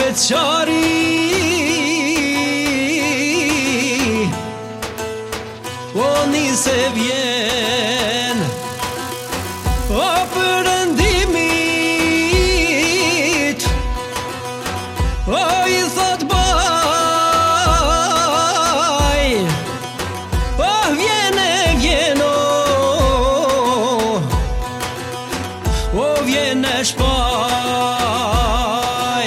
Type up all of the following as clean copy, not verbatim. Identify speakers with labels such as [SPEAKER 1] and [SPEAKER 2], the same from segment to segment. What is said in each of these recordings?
[SPEAKER 1] qari o nise vjen o përëndimit o i thot baj o vjen o vjen e shpaj.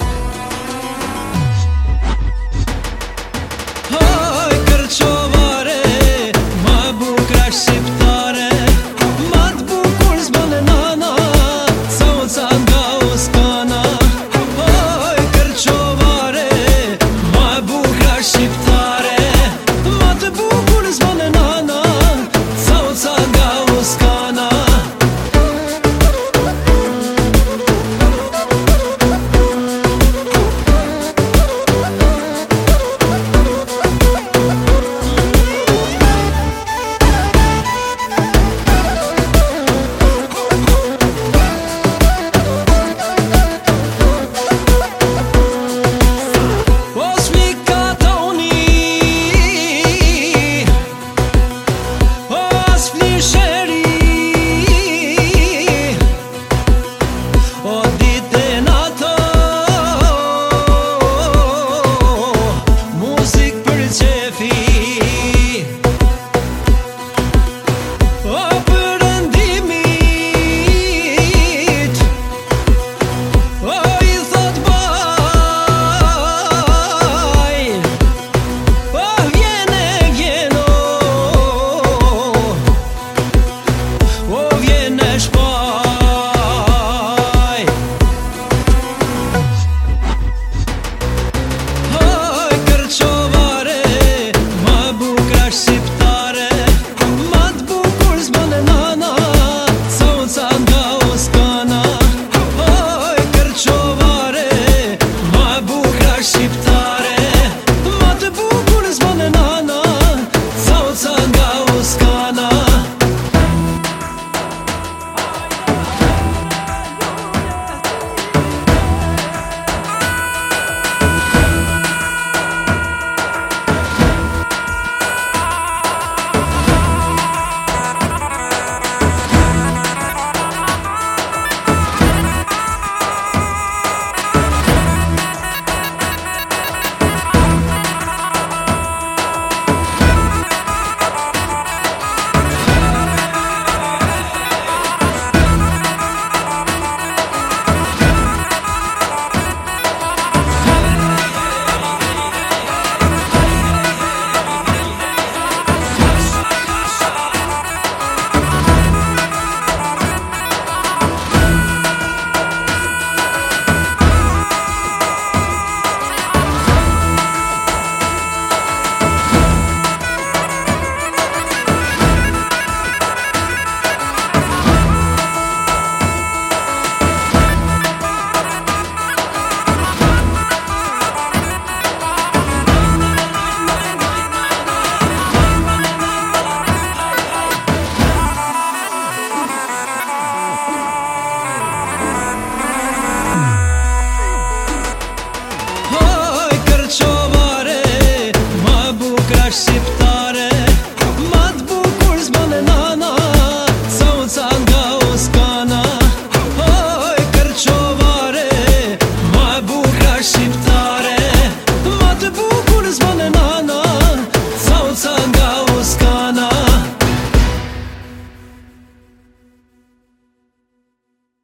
[SPEAKER 1] Hoj kërqovare, ma bukra shqiptare, ma t'bukur s'bënë nana, sa o ca nga uskana. Hoj kërqovare, ma bukra shqiptare, ma t'bukur s'bënë nana, sa o ca nga uskana. Shqiptar